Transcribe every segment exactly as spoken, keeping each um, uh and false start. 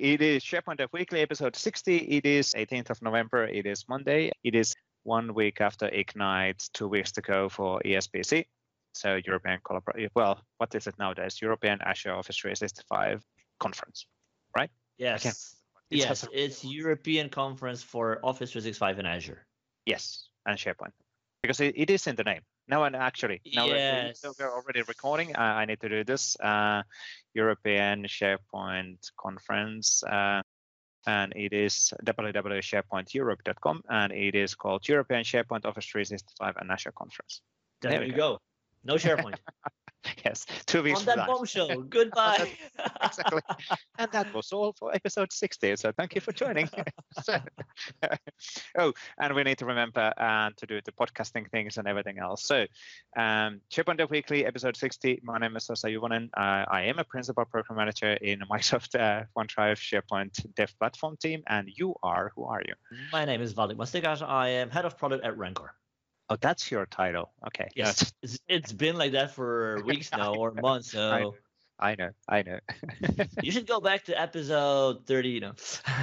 It is SharePoint Dev Weekly, episode sixty. It is eighteenth of November. It is Monday. It is one week after Ignite, two weeks to go for E S B C. So European Collaboration. Well, what is it nowadays? European Azure Office three sixty-five Conference, right? Yes. Yes, it's European Conference for Office three sixty-five and Azure. Yes, and SharePoint. Because it, it is in the name. Now, and actually, now yes. we're, we're already recording. Uh, I need to do this. Uh, European SharePoint Conference. Uh, and it is w w w dot sharepoint europe dot com. And it is called European SharePoint Office three sixty-five and Azure Conference. There, there you go. go. No SharePoint. Yes, two weeks on that bombshell. Goodbye. Exactly. And that was all for episode sixty. So thank you for joining. So, oh, and we need to remember uh, to do the podcasting things and everything else. So, um, SharePoint Dev Weekly, episode sixty. My name is Sasa Juvonen. Uh, I am a principal program manager in Microsoft uh, OneDrive SharePoint Dev Platform team. And you are, who are you? My name is Valdek Mastikas. I am head of product at Rancor. Oh, that's your title. Okay. Yes, it's, it's been like that for weeks now or months. So I know, I know. You should go back to episode thirty. You know.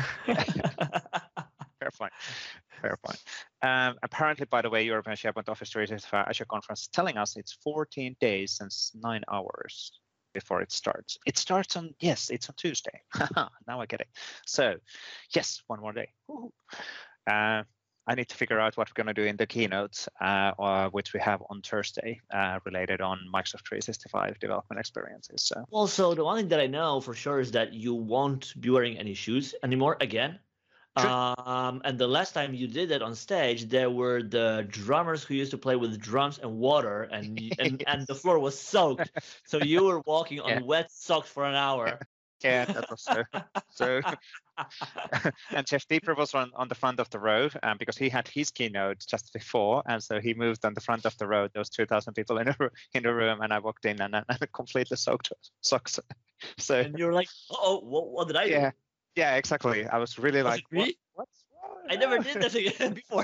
Fair point. Fair point. Um, apparently, by the way, European SharePoint Office three sixty-five Azure Conference is telling us it's fourteen days and nine hours before it starts. It starts on yes, it's on Tuesday. Now I get it. So, yes, one more day. Uh, I need to figure out what we're going to do in the keynote, uh, or, which we have on Thursday, uh, related on Microsoft three sixty-five development experiences. So. Also, the one thing that I know for sure is that you won't be wearing any shoes anymore again. Um, and the last time you did that on stage, there were the drummers who used to play with drums and water, and and, and the floor was soaked. So you were walking on yeah. wet socks for an hour. Yeah, that was so. so and Jeff Deeper was on, on the front of the row um, because he had his keynote just before, and so he moved on the front of the row. There was two thousand people in the in the room, and I walked in and, and completely soaked socks. So and you're like, oh, what, what did I do? Yeah, yeah, exactly. I was really was like, what, what? I never did that again before.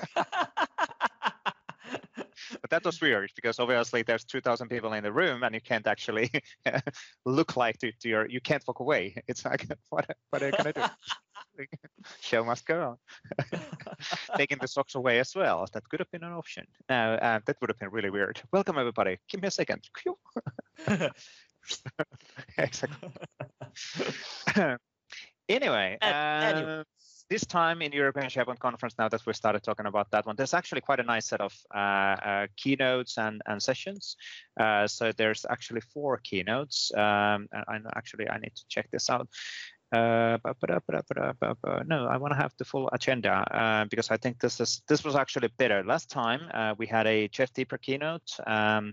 But that was weird because obviously there's two thousand people in the room and you can't actually look like to, to your, you can't walk away. It's like, what, what are you going to do? Show must go on. Taking the socks away as well. That could have been an option. Now, uh, that would have been really weird. Welcome, everybody. Give me a second. Exactly. Anyway, uh, anyway. This time in European SharePoint Conference, now that we started talking about that one, there's actually quite a nice set of uh, uh, keynotes and, and sessions. Uh, so there's actually four keynotes. Um, and actually, I need to check this out. Uh, no, I want to have the full agenda uh, because I think this is this was actually better. Last time uh, we had a Jeff Deeper keynote um,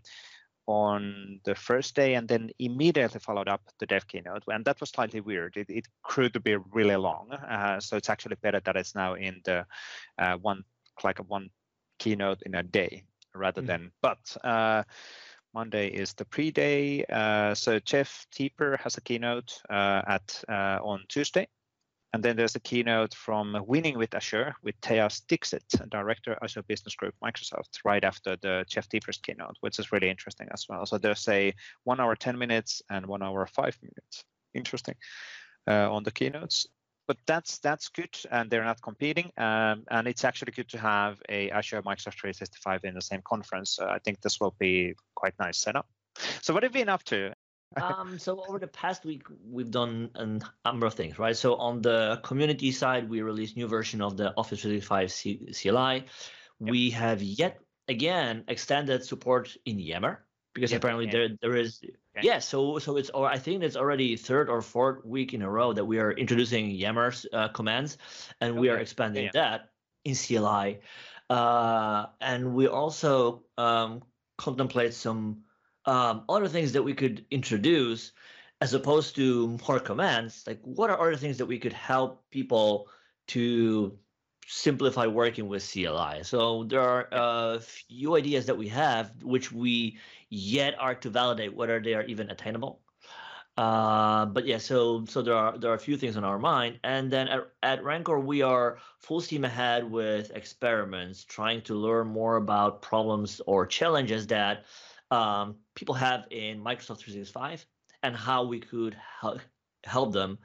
on the first day and then immediately followed up the dev keynote, and that was slightly weird. It, it grew to be really long, uh, so it's actually better that it's now in the uh, one like a one keynote in a day rather mm. than. But uh, Monday is the pre-day, uh, so Jeff Deeper has a keynote uh, at uh, on Tuesday. And then there's a keynote from Winning with Azure with Tejas Dixit, Director Azure Business Group Microsoft, right after the Jeff Deeper's keynote, which is really interesting as well. So there's a one hour, ten minutes and one hour, five minutes. Interesting uh, on the keynotes. But that's that's good, and they're not competing. Um, and it's actually good to have a Azure Microsoft three sixty-five in the same conference. Uh, I think this will be quite nice setup. So what have you been up to? um, so over the past week, we've done a number of things, right? So on the community side, we released new version of the Office three sixty-five C- CLI. Yep. We have yet again extended support in Yammer because yep. apparently yeah. there there is okay. yeah. So so it's or I think it's already third or fourth week in a row that we are introducing Yammer uh, commands, and okay. we are expanding yeah. that in C L I, uh, and we also um, contemplate some. Um, other things that we could introduce as opposed to more commands. Like, what are other things that we could help people to simplify working with C L I? So there are a few ideas that we have, which we yet are to validate whether they are even attainable. Uh, but yeah, so so there are there are a few things on our mind, and then at, at Rancor we are full steam ahead with experiments, trying to learn more about problems or challenges that Um, people have in Microsoft three sixty-five and how we could help help them.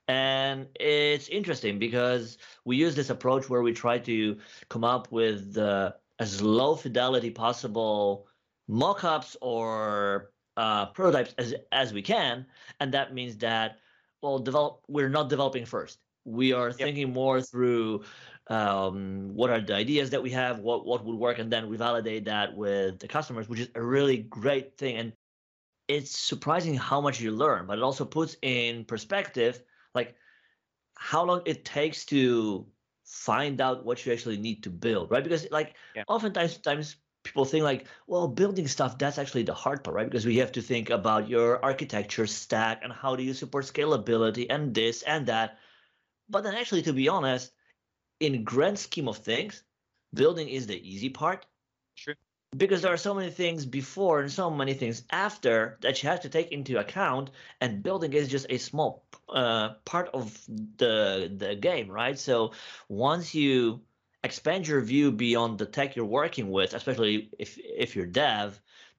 And it's interesting because we use this approach where we try to come up with uh, as low fidelity possible mockups or uh, prototypes as as we can, and that means that well, develop we're not developing first. We are Yep. thinking more through um, what are the ideas that we have, what what would work, and then we validate that with the customers, which is a really great thing. And it's surprising how much you learn, but it also puts in perspective like how long it takes to find out what you actually need to build, right? Because like Yeah. oftentimes times people think like, well, building stuff, that's actually the hard part, right? Because we have to think about your architecture stack and how do you support scalability and this and that. But then actually, to be honest, in grand scheme of things, building is the easy part. Sure. Because there are so many things before and so many things after that you have to take into account, and building is just a small uh, part of the the game, right? So once you expand your view beyond the tech you're working with, especially if if you're dev,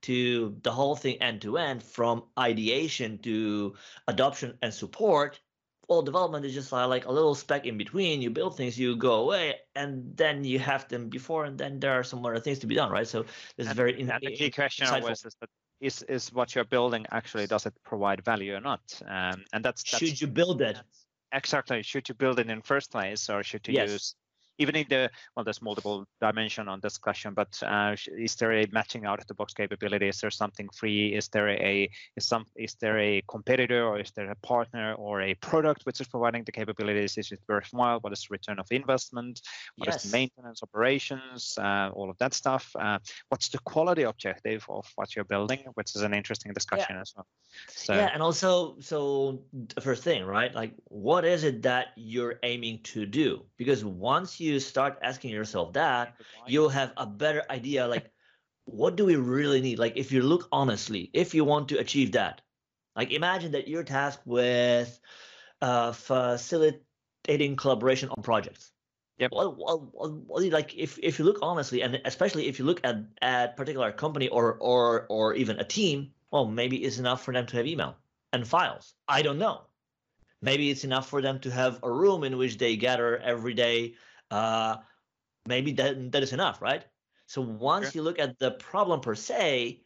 to the whole thing end to end, from ideation to adoption and support, well, development is just like a little speck in between. You build things, you go away, and then you have them before, and then there are some other things to be done, right? So this is And, very in, and the key in, question insightful. always is that is is what you're building actually, does it provide value or not? Um, and that's, that's should you build it? Exactly. Should you build it in first place, or should you yes. use, even in the, well, there's multiple dimension on this question, but uh, is there a matching out of the box capability? Is there something free? Is there a is some is there a competitor, or is there a partner or a product which is providing the capabilities? Is it worthwhile? What is the return of investment? What yes. is the maintenance, operations, uh, all of that stuff? Uh, what's the quality objective of what you're building, which is an interesting discussion yeah. as well. So yeah, and also, so the first thing, right? Like, what is it that you're aiming to do? Because once you start asking yourself that, you'll have a better idea, like, what do we really need? Like, if you look honestly, if you want to achieve that, like, imagine that you're tasked with uh, facilitating collaboration on projects. Yep. Well, well, well, like, if, if you look honestly, and especially if you look at at particular company or or or even a team, well, maybe it's enough for them to have email and files. I don't know. Maybe it's enough for them to have a room in which they gather every day. Uh, maybe that that is enough, right? So once Sure. you look at the problem per se,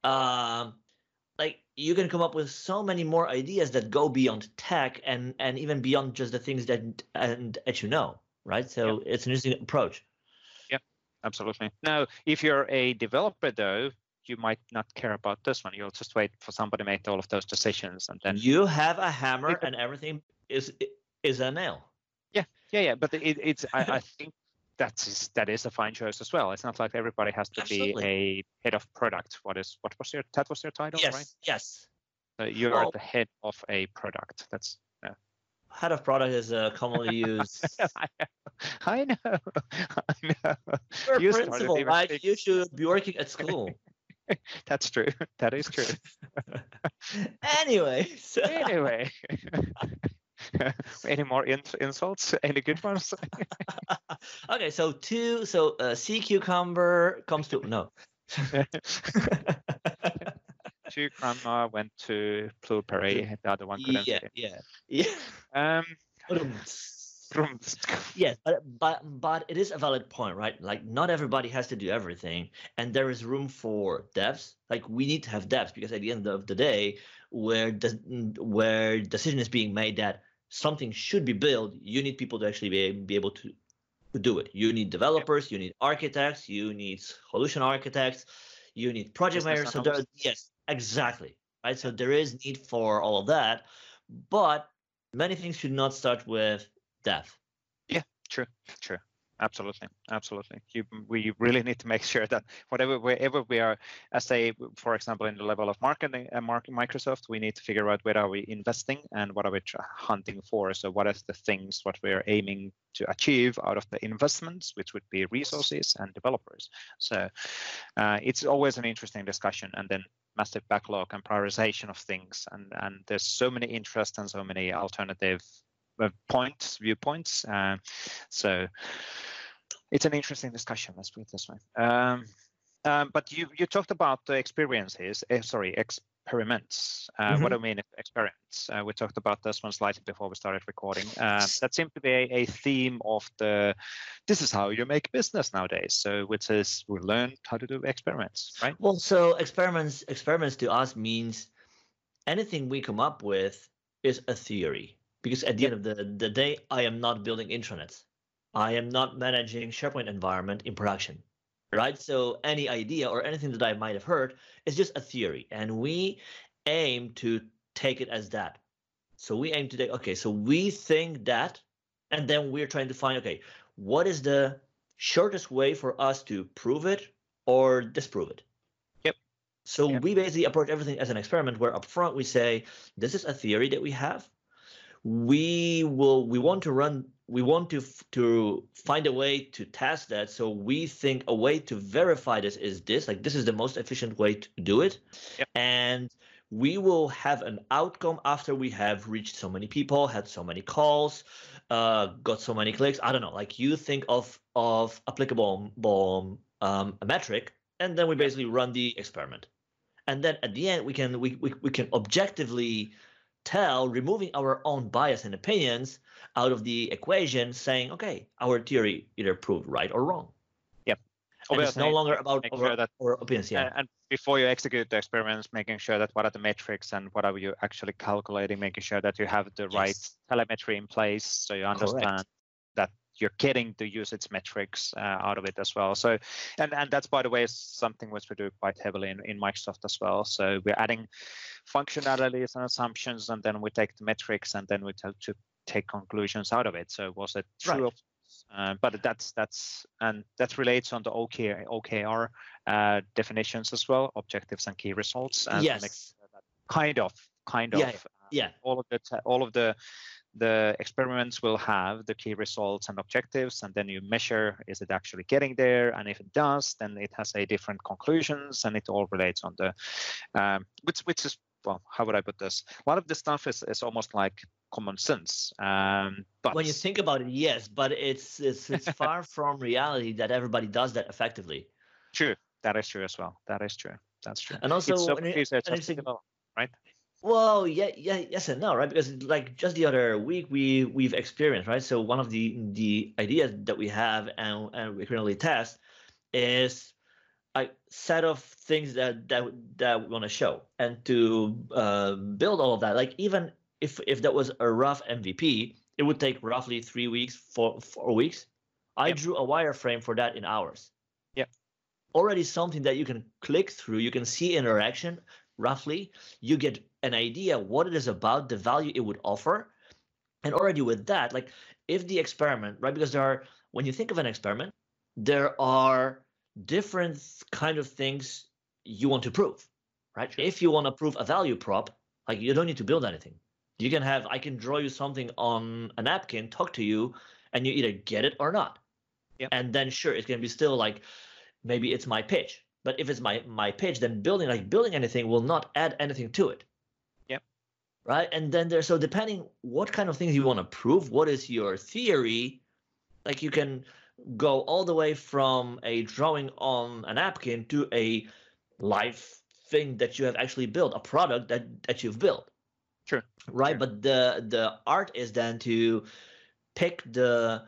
um, like, you can come up with so many more ideas that go beyond tech and and even beyond just the things that and that you know, right? So Yep. it's an interesting approach. Yeah, absolutely. Now, if you're a developer, though, you might not care about this one. You'll just wait for somebody to make all of those decisions, and then you have a hammer and everything is is a nail. Yeah, yeah, yeah. But it, it's I, I think that's that is a fine choice as well. It's not like everybody has to Absolutely. be a head of product. What is what was your that was your title, yes, right? Yes. So you well, are the head of a product. That's yeah. Head of product is uh, commonly used. I know, I know. I know. You're You a principal, right? Big... You should be working at school. That's true. That is true. Anyway. So... Anyway. Any more in insults? Any good ones? Okay, so two. So uh, sea cucumber comes to no. Two grandma went to Blueberry. The other one couldn't. Yeah, yeah, yeah. Um. Yes, but but but it is a valid point, right? Like, not everybody has to do everything, and there is room for devs. Like, we need to have devs because at the end of the day, where the where decision is being made that something should be built, you need people to actually be, be able to, to do it. You need developers, you need architects, you need solution architects, you need project managers. So there, yes, exactly, right? So there is need for all of that, but many things should not start with dev. Yeah, true, true. Absolutely, absolutely. You, we really need to make sure that whatever, wherever we are, as say, for example, in the level of marketing, uh, market, Microsoft, we need to figure out where are we investing and what are we hunting for. So, what is the things what we are aiming to achieve out of the investments, which would be resources and developers. So, uh, it's always an interesting discussion, and then massive backlog and prioritization of things, and and there's so many interests and so many alternative points, viewpoints. Uh, so it's an interesting discussion. Let's put it this way. Um, um, but you you talked about the experiences. Uh, sorry, experiments. Uh, mm-hmm. What I mean experiments. Uh, we talked about this one slightly before we started recording. Uh, that seems to be a, a theme of the, this is how you make business nowadays. So which is we learn how to do experiments, right? Well, so experiments, experiments to us means anything we come up with is a theory. Because at the yep. end of the, the day, I am not building intranets. I am not managing SharePoint environment in production. Right? So any idea or anything that I might have heard is just a theory. And we aim to take it as that. So we aim to take, okay, so we think that, and then we're trying to find, okay, what is the shortest way for us to prove it or disprove it? Yep. So yep. we basically approach everything as an experiment where up front we say, this is a theory that we have. We will, we want to run, we want to, to find a way to test that. So we think a way to verify this is this, like this is the most efficient way to do it. Yep. And we will have an outcome after we have reached so many people, had so many calls, uh, got so many clicks. I don't know, like you think of, of applicable um, a metric, and then we basically run the experiment. And then at the end, we can, we, we, we can objectively tell, removing our own bias and opinions out of the equation, saying, okay, our theory either proved right or wrong. Yep. And it's no longer about our, sure that, our opinions. Yeah. And before you execute the experiments, making sure that what are the metrics and what are you actually calculating, making sure that you have the yes. right telemetry in place, so you understand Correct. that you're getting the usage metrics uh, out of it as well. So, and and that's, by the way, something which we do quite heavily in, in Microsoft as well. So we're adding functionalities and assumptions, and then we take the metrics, and then we tell to take conclusions out of it. So was it true? Right. Uh, but that's that's and that relates on the O K O K R uh, definitions as well, objectives and key results. And yes. Kind of, kind of. Yeah. Uh, yeah. All of the all of the the experiments will have the key results and objectives, and then you measure, is it actually getting there? And if it does, then it has a different conclusions, and it all relates on the, um, which which is, well, how would I put this? A lot of this stuff is, is almost like common sense. Um, but when you think about it, yes, but it's it's, it's far from reality that everybody does that effectively. True, that is true as well. That is true. That's true. And also, it's so an, an develop, right? Well, yeah, yeah, yes and no, right? Because like just the other week, we we've experienced, right? So one of the the ideas that we have and and we currently test is a set of things that that that we want to show, and to uh, build all of that. Like even if if that was a rough M V P, it would take roughly three weeks, four four weeks. I yep. drew a wireframe for that in hours. Yeah, already something that you can click through. You can see interaction. Roughly, you get an idea what it is about, the value it would offer. And already with that, like if the experiment, right, because there are, when you think of an experiment, there are different kind of things you want to prove, right? Sure. If you want to prove a value prop, like you don't need to build anything. You can have, I can draw you something on a napkin, talk to you, and you either get it or not. Yep. And then sure, it's going to be still like, maybe it's my pitch. But if it's my my pitch, then building like building anything will not add anything to it. Yep. Right. And then there's so depending what kind of things you want to prove, what is your theory, like you can go all the way from a drawing on a napkin to a live thing that you have actually built, a product that that you've built. Sure. Right. Sure. But the the art is then to pick the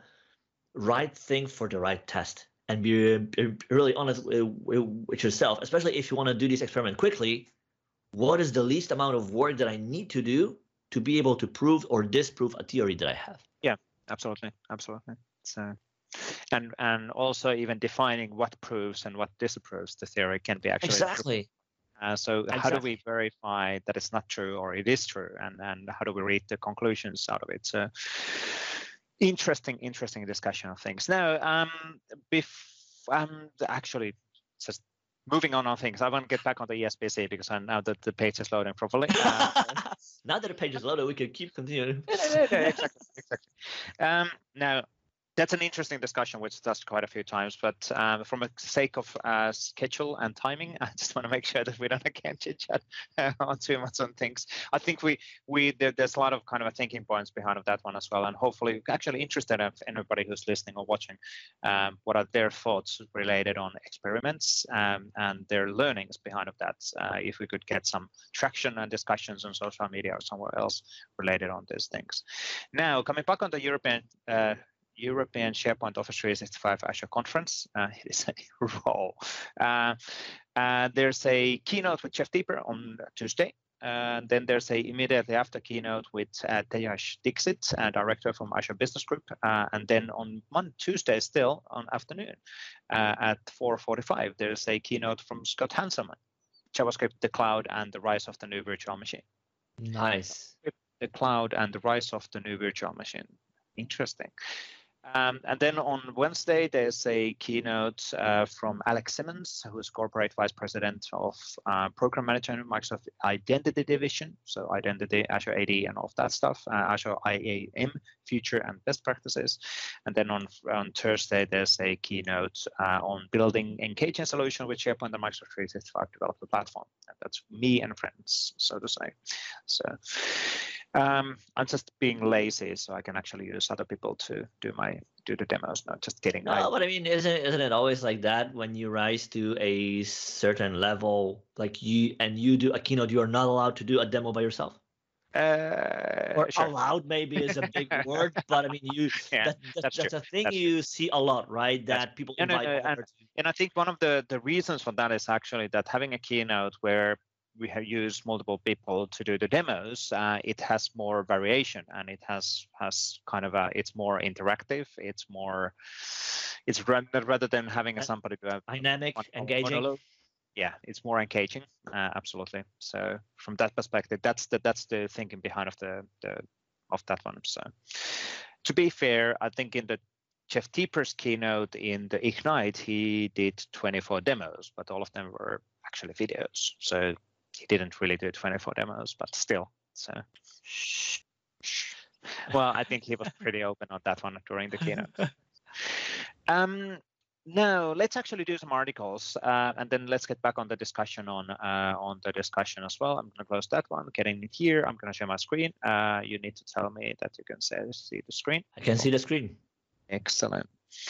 right thing for the right test. And be really honest with yourself, especially if you want to do this experiment quickly. What is the least amount of work that I need to do to be able to prove or disprove a theory that I have? Yeah, absolutely, absolutely. So, and and also even defining what proves and what disapproves the theory can be actually exactly. Uh, so exactly. how do we verify that it's not true or it is true, and and how do we read the conclusions out of it? So. Interesting, interesting discussion of things. Now, um, bef- um, actually, just moving on on things. I want to get back on the E S B C because I now that the page is loading properly. Uh, now that the page is loaded, we can keep continuing. yeah, yeah, yeah, exactly, exactly. Um, now, That's an interesting discussion, which does quite a few times. But um, from a sake of uh, schedule and timing, I just want to make sure that we don't again chit chat uh, on too much on things. I think we we there, there's a lot of kind of a thinking points behind of that one as well, and hopefully actually interested in anybody who's listening or watching. Um, what are their thoughts related on experiments um, and their learnings behind of that? Uh, if we could get some traction and discussions on social media or somewhere else related on these things. Now coming back on the European. Uh, European SharePoint Office three sixty-five Azure Conference. Uh, it is a role. Uh, uh, there's a keynote with Jeff Teper on Tuesday. And then there's a immediately after keynote with uh, Tejas Dixit, uh, director from Azure Business Group. Uh, and then on Monday, Tuesday still on afternoon uh, at four forty-five, there's a keynote from Scott Hanselman, JavaScript, the cloud, and the rise of the new virtual machine. Nice. The cloud and the rise of the new virtual machine. Interesting. Um, and then on Wednesday, there's a keynote uh, from Alex Simmons, who is Corporate Vice President of uh, Program Management, Microsoft Identity Division, so Identity, Azure A D, and all of that stuff, uh, Azure I A M, Future and Best Practices. And then on, on Thursday, there's a keynote uh, on building engaging solution with SharePoint and Microsoft three sixty-five developer platform. And that's me and friends, so to say. So. Um, I'm just being lazy, so I can actually use other people to do my do the demos. No, just kidding. No, I, but I mean, isn't isn't it always like that when you rise to a certain level, like you and you do a keynote, you are not allowed to do a demo by yourself? Uh, or sure. allowed maybe is a big word, but I mean, you yeah, that, that, that's, that's true. a thing that's you true. see a lot, right? That that's, people no, invite no, no, over and, to. and I think one of the the reasons for that is actually that having a keynote where we have used multiple people to do the demos, uh, it has more variation and it has has kind of a it's more interactive. It's more it's rather rather than having a somebody do a dynamic, one, engaging. monologue. Yeah, it's more engaging. Uh, absolutely. So from that perspective, that's the that's the thinking behind of the the of that one. So to be fair, I think in the Jeff Teper's keynote in the Ignite, he did twenty-four demos, but all of them were actually videos. So he didn't really do twenty-four demos, but still. So, well, I think he was pretty open on that one during the keynote. Um, now let's actually do some articles, uh, and then let's get back on the discussion on uh, on the discussion as well. I'm going to close that one. Getting it here. I'm going to share my screen. Uh, you need to tell me that you can say, see the screen. I can see the screen. Excellent.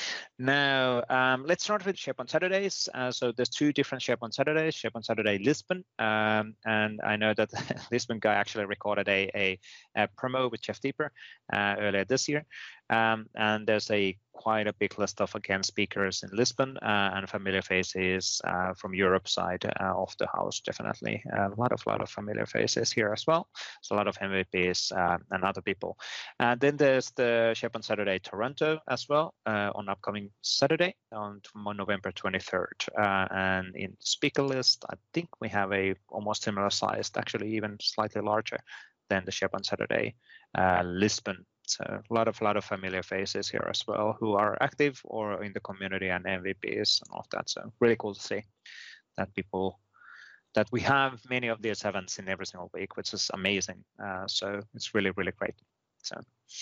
Now, um, let's start with SharePoint Saturdays. Uh, so there's two different SharePoint Saturdays, SharePoint Saturday Lisbon. Um, and I know that Lisbon guy actually recorded a, a, a promo with Jeff Teper uh, earlier this year. Um, and there's a quite a big list of, again, speakers in Lisbon uh, and familiar faces uh, from Europe side uh, of the house, definitely. A lot of, lot of familiar faces here as well. So a lot of M V Ps uh, and other people. And then there's the SharePoint Saturday Toronto as well uh, on upcoming Saturday on November twenty-third. Uh, and in speaker list, I think we have a almost similar sized, actually even slightly larger than the SharePoint Saturday uh, Lisbon. So a lot of lot of familiar faces here as well who are active or in the community and M V Ps and all of that. So really cool to see that people that we have many of these events in every single week, which is amazing. Uh, so it's really really great. So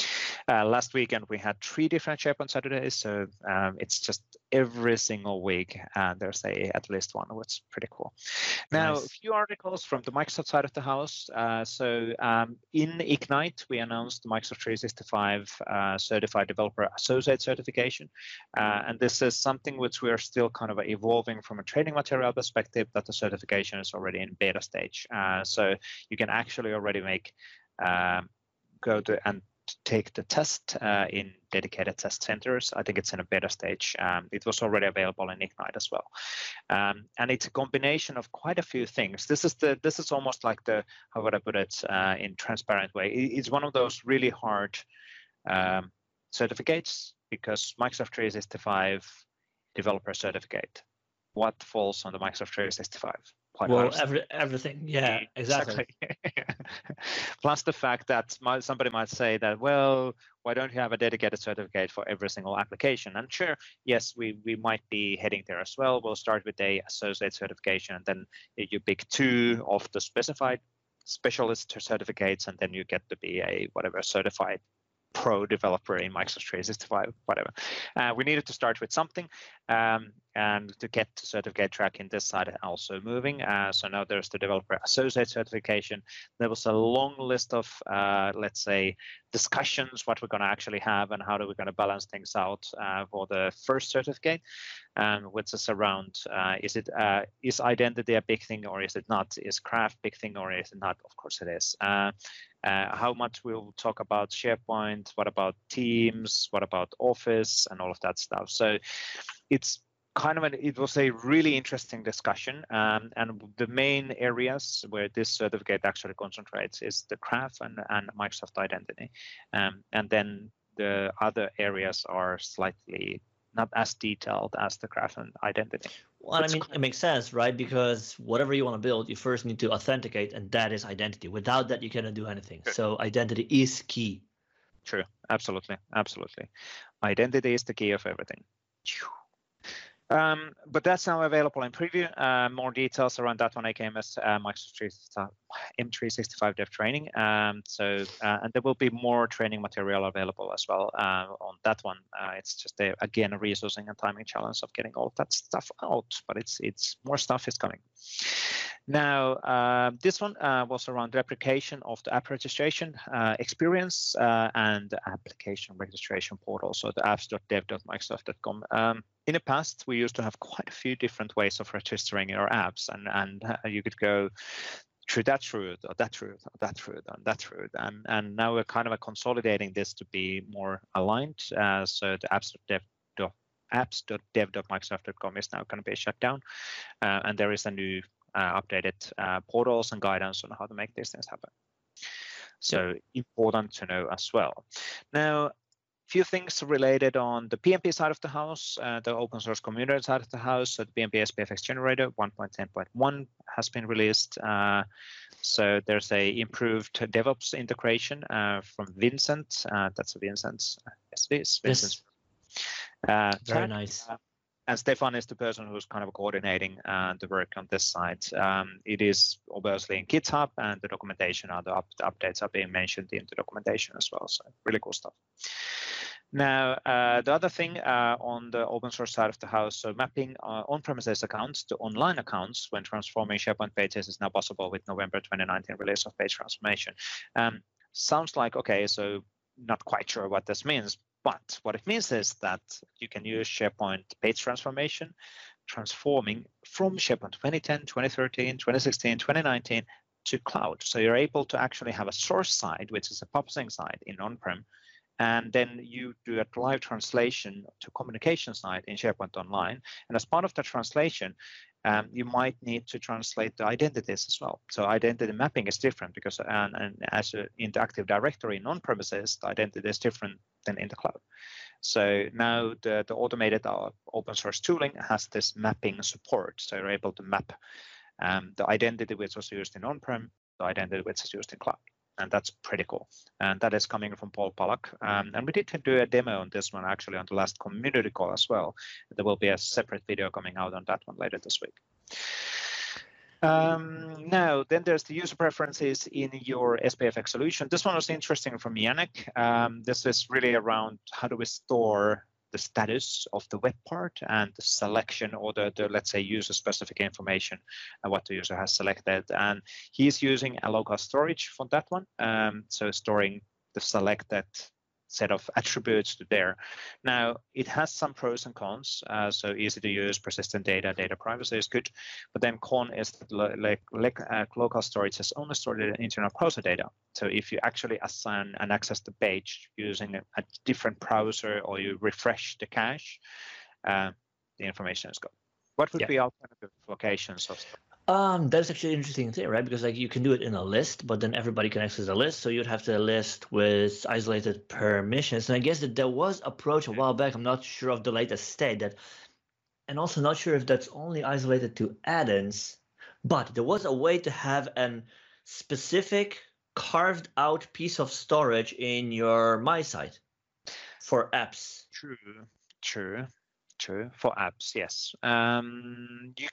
uh, last weekend we had three different SharePoint Saturdays, so um, it's just every single week uh, there's a at least one, which is pretty cool. Now, nice. A few articles from the Microsoft side of the house. Uh, so um, in Ignite, we announced the Microsoft three sixty-five uh, Certified Developer Associate certification, uh, and this is something which we are still kind of evolving from a training material perspective. That the certification is already in beta stage, uh, so you can actually already make. Um, go to and take the test uh, in dedicated test centers. I think it's in a beta stage. Um, it was already available in Ignite as well, um, and it's a combination of quite a few things. This is the this is almost like the how would I put it uh, in transparent way. It's one of those really hard um, certificates because Microsoft three sixty-five developer certificate. What falls on the Microsoft three sixty-five? Quite well, every, everything, yeah, exactly. exactly. Plus the fact that might, somebody might say that, well, why don't you have a dedicated certificate for every single application? And sure, yes, we, we might be heading there as well. We'll start with a associate certification, and then you pick two of the specified specialist certificates, and then you get to be a whatever certified pro developer in Microsoft three sixty-five, whatever. Uh, we needed to start with something, um, and to get the certificate track in this side also moving. Uh, so now there's the developer associate certification. There was a long list of, uh, let's say, discussions, what we're going to actually have and how do we going to balance things out uh, for the first certificate, um, which is around, uh, is it uh, is identity a big thing or is it not? Is craft big thing or is it not? Of course it is. Uh, Uh, how much we'll talk about SharePoint, what about Teams, what about Office, and all of that stuff. So it's kind of an, it was a really interesting discussion. Um, and the main areas where this certificate actually concentrates is the craft and, and Microsoft Identity. Um, and then the other areas are slightly not as detailed as the craft and identity. Well, I mean, it makes sense, right? Because whatever you want to build, you first need to authenticate, and that is identity. Without that, you cannot do anything. Sure. So identity is key. True. Absolutely. Absolutely. Identity is the key of everything. Um, but that's now available in preview. Uh, more details around that one, A K M S uh, Microsoft M three sixty-five Dev Training. Um, so, uh, and there will be more training material available as well uh, on that one. Uh, it's just a, again a resourcing and timing challenge of getting all of that stuff out. But it's it's more stuff is coming. Now, uh, this one uh, was around replication of the app registration uh, experience uh, and the application registration portal, so the apps dot dev dot microsoft dot com. Um, in the past, we used to have quite a few different ways of registering our apps, and, and uh, you could go through that route, or that route, or that route, and that route. And, and now we're kind of consolidating this to be more aligned. Uh, so the apps dot dev apps dot dev dot microsoft dot com is now going to be shut down, uh, and there is a new Uh, updated uh, portals and guidance on how to make these things happen. So yep. Important to know as well. Now, a few things related on the P M P side of the house, uh, the open source community side of the house. So the P M P S P F X generator one point ten point one has been released. Uh, so there's a improved DevOps integration uh, from Vincent. Uh, that's Vincent's. Yes, it is. Vincent's. Yes. Uh, Very chat. Nice. Uh, And Stefan is the person who's kind of coordinating uh, the work on this side. Um, it is obviously in GitHub, and the documentation and the, up the updates are being mentioned in the documentation as well. So really cool stuff. Now, uh, the other thing uh, on the open source side of the house, so mapping uh, on-premises accounts to online accounts when transforming SharePoint pages is now possible with November twenty nineteen release of page transformation. Um, sounds like, okay, so not quite sure what this means. But what it means is that you can use SharePoint page transformation, transforming from SharePoint twenty ten, twenty thirteen, twenty sixteen, twenty nineteen to cloud. So you're able to actually have a source side, which is a publishing side in on-prem, and then you do a live translation to communication side in SharePoint Online. And as part of the translation, um, you might need to translate the identities as well. So identity mapping is different because and, and as an interactive directory in on-premises, the identity is different than in the cloud. So now the, the automated uh, open source tooling has this mapping support. So you're able to map um, the identity which was used in on-prem, the identity which is used in cloud. And that's pretty cool. And that is coming from Paul Pollack. Um, and we did do a demo on this one actually on the last community call as well. There will be a separate video coming out on that one later this week. Um, now, then there's the user preferences in your S P F X solution. This one was interesting from Yannick. Um, this is really around how do we store the status of the web part and the selection or the, the let's say, user-specific information and what the user has selected. And he's using a local storage for that one. Um, so storing the selected set of attributes to there. Now, it has some pros and cons. Uh, so easy to use, persistent data, data privacy is good. But then con is that like, like uh, local storage has only stored the internal browser data. So if you actually assign and access the page using a, a different browser or you refresh the cache, uh, the information is gone. What would yeah. be alternative locations of stuff? Um, that's actually an interesting thing, right? Because like you can do it in a list, but then everybody can access the list. So you'd have to list with isolated permissions. And I guess that there was approach a while back. I'm not sure of the latest state that, and also not sure if that's only isolated to add-ins, but there was a way to have a specific carved out piece of storage in your My Site for apps. True, true, true. For apps, yes. Um, you could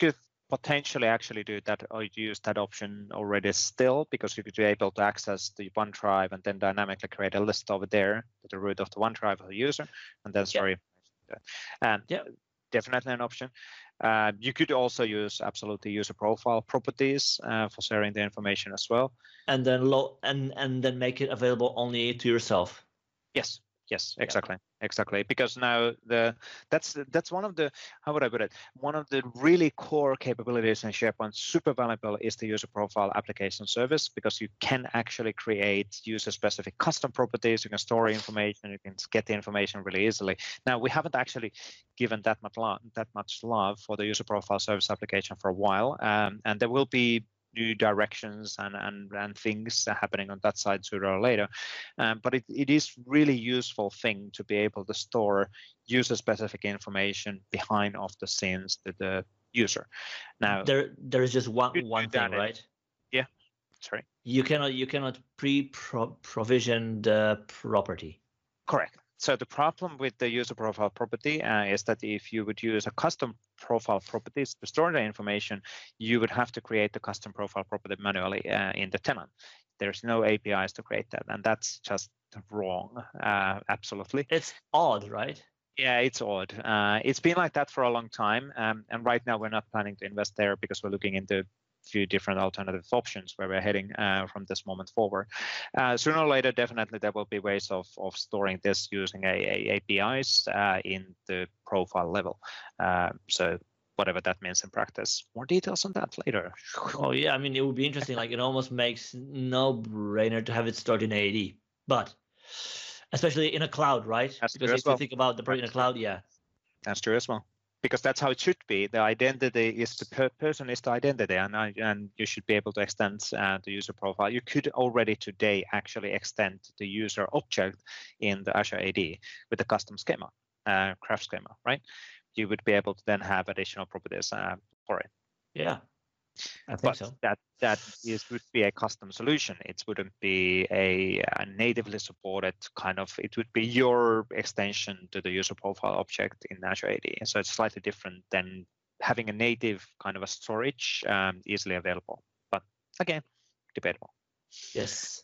potentially actually do that or use that option already still, because you could be able to access the OneDrive and then dynamically create a list over there to the root of the OneDrive of the user and then store Yeah. information. And yeah. definitely an option. Uh, you could also use absolutely user profile properties uh, for sharing the information as well. And then low and and then make it available only to yourself. Yes. Yes, exactly, yeah. exactly. Because now the that's that's one of the how would I put it? One of the really core capabilities in SharePoint, super valuable, is the user profile application service, because you can actually create user-specific custom properties. You can store information. You can get the information really easily. Now we haven't actually given that much love, that much love for the user profile service application for a while, um, and there will be new directions and, and, and things happening on that side sooner or later. Um, but it, it is really useful thing to be able to store user-specific information behind of the scenes to the user. Now there there is just one one thing, right? Yeah, sorry. You cannot you cannot pre-provision the property. Correct. So the problem with the user profile property uh, is that if you would use a custom profile properties to store the information, you would have to create the custom profile property manually uh, in the tenant. There's no A P Is to create that, and that's just wrong. Uh, absolutely. It's odd, right? Yeah, it's odd. Uh, it's been like that for a long time, um, and right now we're not planning to invest there because we're looking into few different alternative options where we're heading uh, from this moment forward. Uh, sooner or later, definitely there will be ways of, of storing this using a, a APIs uh, in the profile level. Uh, so whatever that means in practice. More details on that later. Oh yeah, I mean, it would be interesting. Like, it almost makes no brainer to have it stored in A A D, but especially in a cloud, right? That's because if well. you think about the project in a cloud, yeah. That's true as well. Because that's how it should be. The identity is the per person is the identity, and and you should be able to extend uh, the user profile. You could already today actually extend the user object in the Azure A D with the custom schema, uh, craft schema, right? You would be able to then have additional properties uh, for it. Yeah, I think but so. That that is would be a custom solution. It wouldn't be a, a natively supported kind of. It would be your extension to the user profile object in Azure A D. So it's slightly different than having a native kind of a storage um, easily available. But again, debatable. Yes.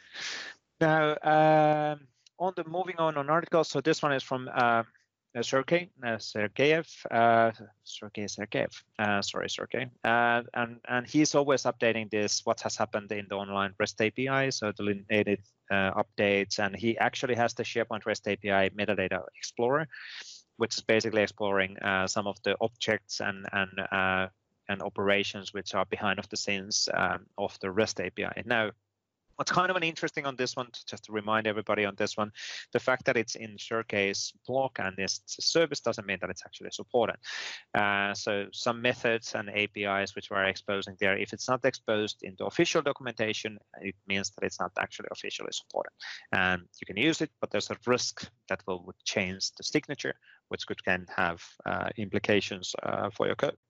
Now, um, on the moving on on articles. So this one is from. Uh, Uh, Sergey, uh, Sergeyev, uh, Sergey Sergeyev, uh, sorry, Sergey, uh, and and he's always updating this what has happened in the online REST A P I, so the native uh, updates, and he actually has the SharePoint REST A P I metadata explorer, which is basically exploring uh, some of the objects and and uh, and operations which are behind of the scenes um, of the REST A P I. Now, what's kind of an interesting on this one, just to remind everybody on this one, the fact that it's in Sergey's blog and this service doesn't mean that it's actually supported. Uh, so some methods and A P Is which we're exposing there, if it's not exposed into official documentation, it means that it's not actually officially supported. And you can use it, but there's a risk that will would change the signature, which could can have uh, implications uh, for your code.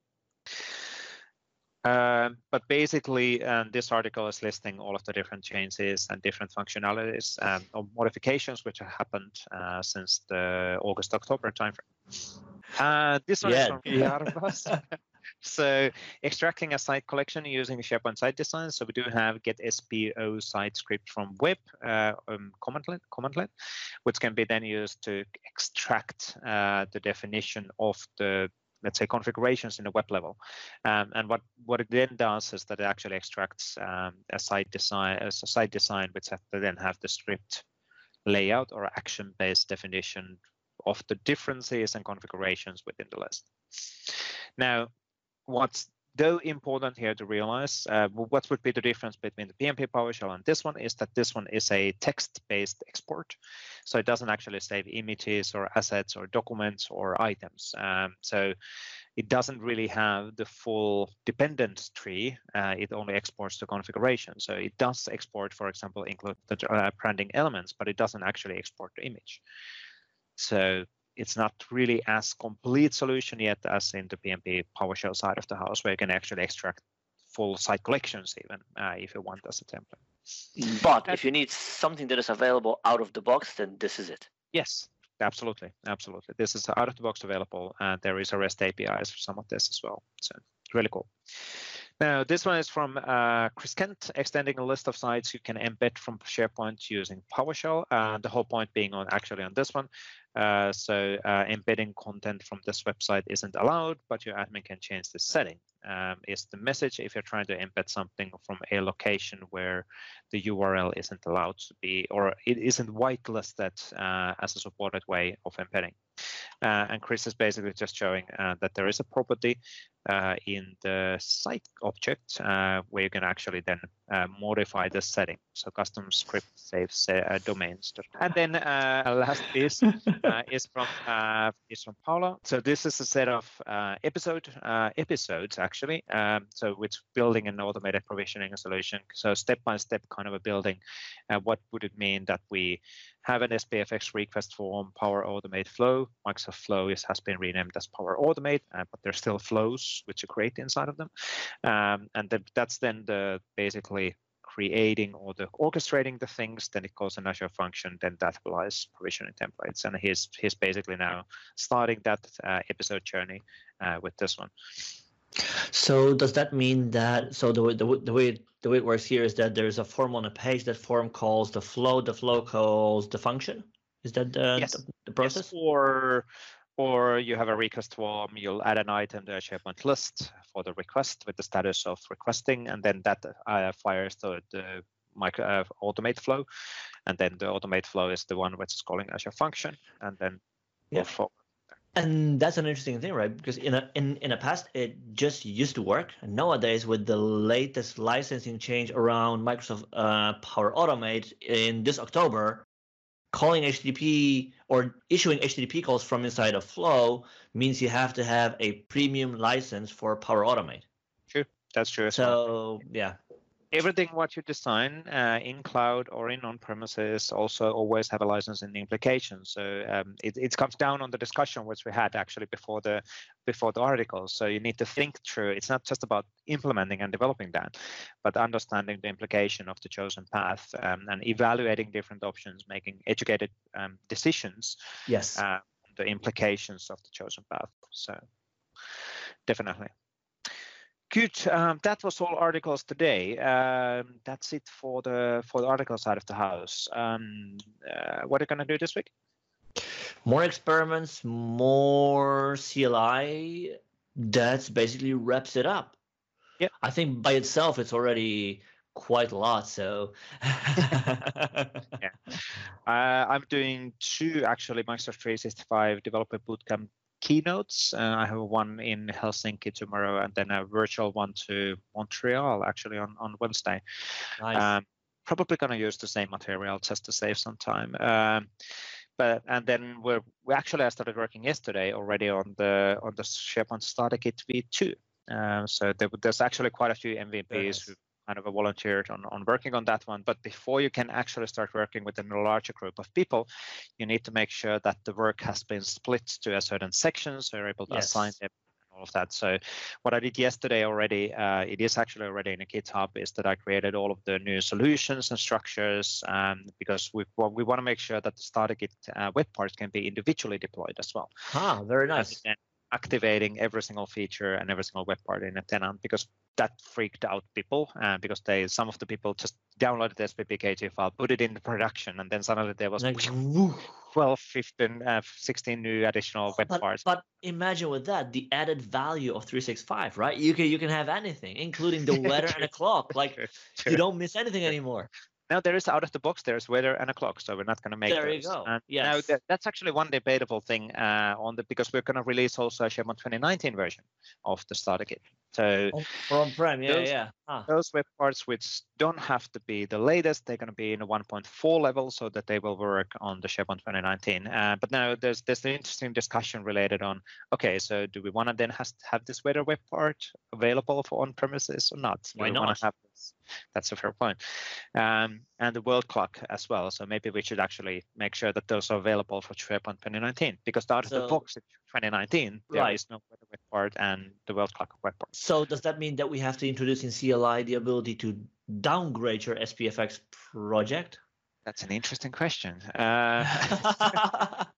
Uh, but basically, um, this article is listing all of the different changes and different functionalities um, or modifications which have happened uh, since the August-October timeframe. Uh, this one yeah. is from Jarbas. So extracting a site collection using SharePoint site design. So we do have get S P O site script from web uh, um, commandlet, commandlet, which can be then used to extract uh, the definition of the let's say configurations in the web level, um, and what what it then does is that it actually extracts um, a site design as a site design which have to then have the script layout or action-based definition of the differences and configurations within the list. Now, what's though important here to realize, uh, what would be the difference between the P M P PowerShell and this one is that this one is a text-based export. So it doesn't actually save images or assets or documents or items. Um, so it doesn't really have the full dependent tree. Uh, it only exports the configuration. So it does export, for example, include the uh, branding elements, but it doesn't actually export the image. So it's not really as complete solution yet as in the P M P PowerShell side of the house, where you can actually extract full site collections even uh, if you want as a template. But if you need something that is available out of the box, then this is it. Yes, absolutely, absolutely. This is out of the box available, and there is a REST A P Is for some of this as well. So really cool. Now, this one is from uh, Chris Kent, extending a list of sites you can embed from SharePoint using PowerShell. Uh, the whole point being on actually on this one. Uh, so uh, embedding content from this website isn't allowed, but your admin can change the setting. Um, is the message if you're trying to embed something from a location where the U R L isn't allowed to be, or it isn't whitelisted uh, as a supported way of embedding. Uh, and Chris is basically just showing uh, that there is a property uh, in the site object uh, where you can actually then uh, modify the setting. So custom script saves uh, domains. And then uh, last piece uh, is from uh, is from Paula. So this is a set of uh, episode uh, episodes actually. Um, so it's building an automated provisioning solution. So step by step kind of a building. Uh, what would it mean that we have an S P F X request form, Power Automate Flow. Microsoft Flow is, has been renamed as Power Automate, uh, but there's still flows which you create inside of them. Um, and then that's then the basically creating or the orchestrating the things. Then it calls an Azure function, then that applies provisioning templates. And he's he's basically now starting that uh, episode journey uh, with this one. So does that mean that, so the, the, the way the way it works here is that there's a form on a page, that form calls the flow, the flow calls the function? Is that the, yes. the, the process? Yes. Or, or you have a request form, you'll add an item to a SharePoint list for the request with the status of requesting, and then that uh, fires the, the micro, uh, automate flow, and then the automate flow is the one which is calling Azure function, and then yeah. forward. And that's an interesting thing, right? Because in a in in the past it just used to work. And nowadays, with the latest licensing change around Microsoft uh, Power Automate in this October, calling H T T P or issuing H T T P calls from inside of Flow means you have to have a premium license for Power Automate. True, that's true. So well. yeah. Everything what you design uh, in cloud or in on-premises also always have a license in the implication. So um, it, it comes down on the discussion which we had actually before the before the article. So you need to think through. It's not just about implementing and developing that, but understanding the implication of the chosen path um, and evaluating different options, making educated um, decisions. Yes. Uh, the implications of the chosen path. So definitely. Good. Um, that was all articles today. Um, that's it for the for the article side of the house. Um, uh, what are you going to do this week? More experiments, more C L I. That basically wraps it up. Yeah. I think by itself it's already quite a lot. So. yeah. Uh, I'm doing two actually Microsoft three sixty-five Developer Bootcamp keynotes. Uh, I have one in Helsinki tomorrow, and then a virtual one to Montreal actually on, on Wednesday. Nice. Um, probably going to use the same material just to save some time. Um, but and then we're we actually I started working yesterday already on the on the SharePoint Starter Kit V two. Um, so there, there's actually quite a few M V Ps nice. who kind of volunteered on, on working on that one. But before you can actually start working with a larger group of people, you need to make sure that the work has been split to a certain section, so you're able to yes. assign them and all of that. So what I did yesterday already, uh, it is actually already in a GitHub, is that I created all of the new solutions and structures um, because we, well, we want to make sure that the Starter Kit uh, web parts can be individually deployed as well. Ah, very nice. Activating every single feature and every single web part in a tenant, because that freaked out people uh, because they some of the people just downloaded the S P P K G file, put it in production, and then suddenly there was like, twelve, fifteen, uh, sixteen new additional web but, parts. But imagine with that the added value of three sixty-five, right? You can you can have anything, including the weather and a clock. Like true, true. You don't miss anything anymore. Now there is out of the box, there's weather and a clock, so we're not going to make there those. You go. And yes. Now that, that's actually one debatable thing uh, on the because we're going to release also a SharePoint twenty nineteen version of the Starter Kit. So for on-prem, yeah, those, yeah. Huh. Those web parts which don't have to be the latest, they're going to be in a one point four level, so that they will work on the SharePoint twenty nineteen. Uh, but now there's there's an interesting discussion related on, okay, so do we want to then has, have this weather web part available for on-premises or not? Do Why we not? Want to have this? That's a fair point. Um, and the world clock as well. So maybe we should actually make sure that those are available for SharePoint twenty nineteen, because out of so, the box in twenty nineteen, there right. is no weather web part and the world clock web part. So does that mean that we have to introduce in C L I the ability to downgrade your S P F X project? That's an interesting question. Uh,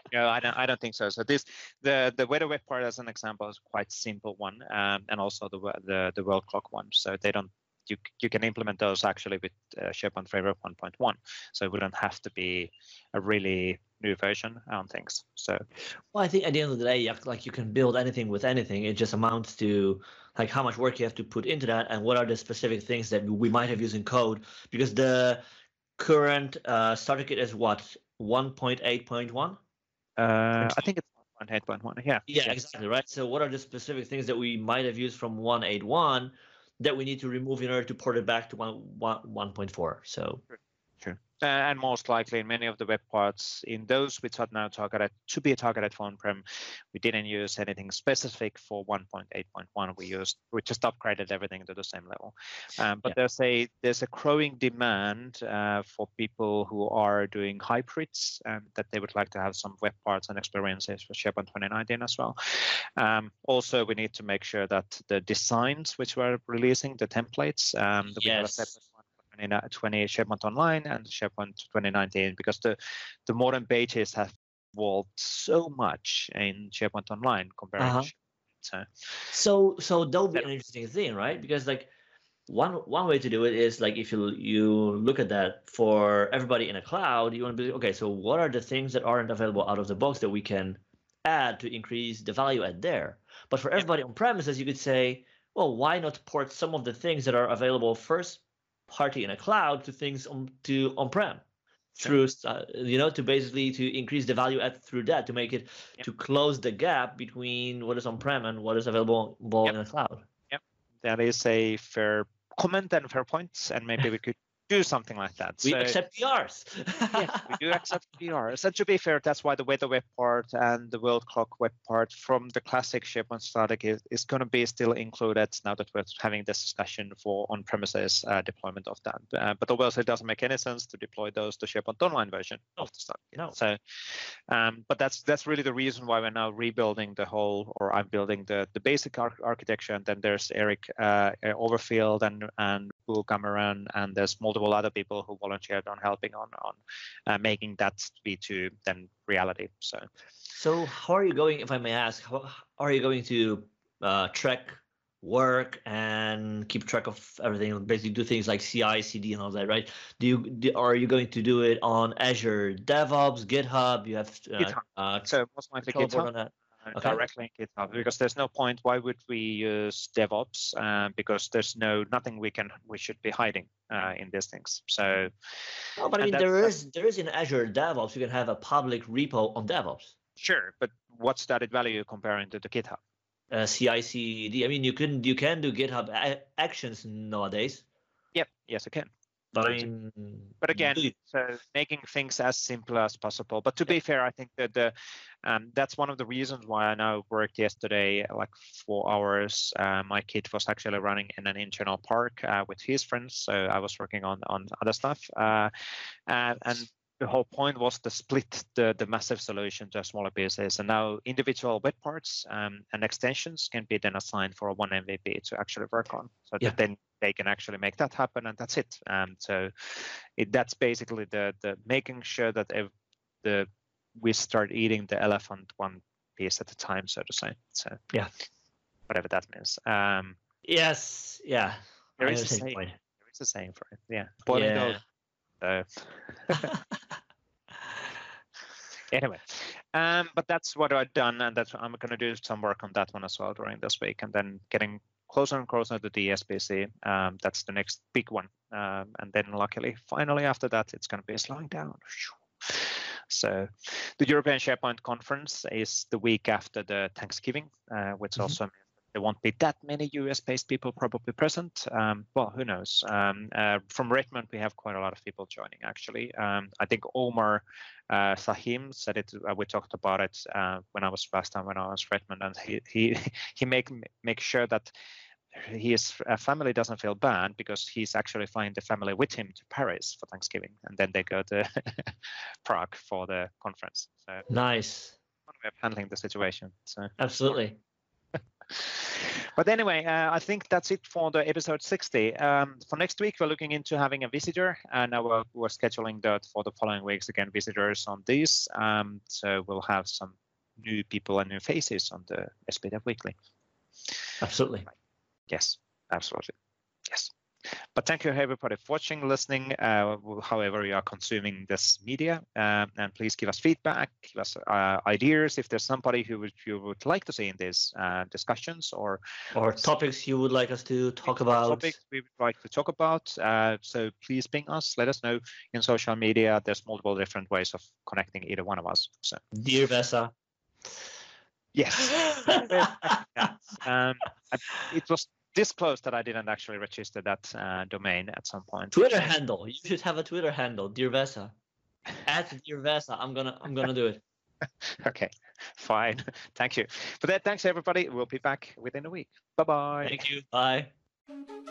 No, I don't. I don't think so. So this the the weather web part as an example is quite simple one, um, and also the the the world clock one. So they don't. You you can implement those actually with uh, SharePoint Framework one point one. So it wouldn't have to be a really new version on things. So well, I think at the end of the day, like you can build anything with anything. It just amounts to like how much work you have to put into that, and what are the specific things that we might have used in code. Because the current uh, starter kit is what one point eight point one. Uh, I think it's one point eight point one. Yeah. Yeah, yes. exactly. Right. So what are the specific things that we might have used from one point eight point one that we need to remove in order to port it back to one point four? So. Sure. Uh, and most likely in many of the web parts, in those which are now targeted to be targeted for on-prem, we didn't use anything specific for one point eight point one. We used we just upgraded everything to the same level. Um, but yeah. there's a there's a growing demand uh, for people who are doing hybrids and that they would like to have some web parts and experiences for SharePoint twenty nineteen as well. Um, also, we need to make sure that the designs which we're releasing, the templates, um, that yes. we have a separate in twenty SharePoint Online and SharePoint twenty nineteen, because the the modern pages have evolved so much in SharePoint Online compared uh-huh. to so so so that'll be an interesting thing, right? Because like one one way to do it is like if you you look at that for everybody in a cloud, you want to be okay, so what are the things that aren't available out of the box that we can add to increase the value add there? But for everybody yeah. on premises, you could say, well, why not port some of the things that are available first party in a cloud to things on to on-prem through uh, you know to basically to increase the value add through that, to make it yep. to close the gap between what is on-prem and what is available yep. in a cloud. Yep, that is a fair comment and fair points, and maybe we could do something like that. We so, accept P Rs. Yes, we do accept P Rs. And to be fair, that's why the weather web part and the world clock web part from the classic SharePoint static is, is going to be still included now that we're having this discussion for on-premises uh, deployment of that. Uh, but obviously, it doesn't make any sense to deploy those to SharePoint Online version oh, of the static. No. So, um, but that's that's really the reason why we're now rebuilding the whole, or I'm building the the basic ar- architecture. And then there's Eric uh, Overfield and and Boo Cameron, and there's multiple other people who volunteered on helping on on uh, making that V two then reality. So, so how are you going? If I may ask, how are you going to uh, track work and keep track of everything? Basically, do things like C I, C D, and all that, right? Do you do, are you going to do it on Azure DevOps, GitHub? You have uh, GitHub. Uh, so most likely GitHub. On that. Okay. Directly in GitHub, because there's no point. Why would we use DevOps? Uh, because there's no nothing we can we should be hiding uh, in these things. So, no, but I mean there is there is in Azure DevOps you can have a public repo on DevOps. Sure, but what's the added value comparing to the GitHub? Uh, C I C D. I mean you can you can do GitHub a- actions nowadays. Yep. Yes, I can. But, I mean, but again, so making things as simple as possible. But to yeah. be fair, I think that the um, that's one of the reasons why I now worked yesterday like four hours. Uh, my kid was actually running in an internal park uh, with his friends, so I was working on on other stuff. Uh, and, and the whole point was to split the, the massive solution to smaller pieces, and now individual web parts um, and extensions can be then assigned for one M V P to actually work on, so yeah. that then they can actually make that happen, and that's it. Um, so it, that's basically the the making sure that if the we start eating the elephant one piece at a time, so to say. So yeah, whatever that means. Um, yes, yeah. There is a saying. Point. There is a saying for it. Yeah. Boiling yeah. Gold. So anyway, um, but that's what I've done, and that's I'm going to do some work on that one as well during this week, and then getting closer and closer to the S B C. Um, that's the next big one, um, and then luckily, finally after that, it's going to be slowing down. So, the European SharePoint Conference is the week after the Thanksgiving, uh, which mm-hmm. also means there won't be that many U S-based people probably present. Um, well, who knows? Um, uh, from Redmond, we have quite a lot of people joining, actually. Um, I think Omar uh, Sahim said it. Uh, we talked about it uh, when I was last time when I was Redmond, and he he he make make sure that his family doesn't feel bad because he's actually flying the family with him to Paris for Thanksgiving, and then they go to Prague for the conference. So nice. One way of handling the situation. So absolutely. But anyway, uh, I think that's it for the episode sixty. Um, for next week, we're looking into having a visitor, and now we're, we're scheduling that for the following weeks again, visitors on these. Um, so we'll have some new people and new faces on the S P Dev Weekly. Absolutely. Yes, absolutely. Yes. But thank you everybody for watching, listening, uh, however you are consuming this media, um, and please give us feedback, give us uh, ideas if there's somebody who would, you would like to see in these uh, discussions, or or topics you would like us to talk about. Topics we would like to talk about. Uh, so please ping us, let us know in social media. There's multiple different ways of connecting either one of us. So Dear Vesa. Yes. um, it was this close that I didn't actually register that uh, domain at some point. Twitter handle. You should have a Twitter handle, Dear Vesa. At Dear Vesa. I'm gonna I'm gonna do it. Okay, fine. Thank you. For that, thanks everybody. We'll be back within a week. Bye bye. Thank you. Bye.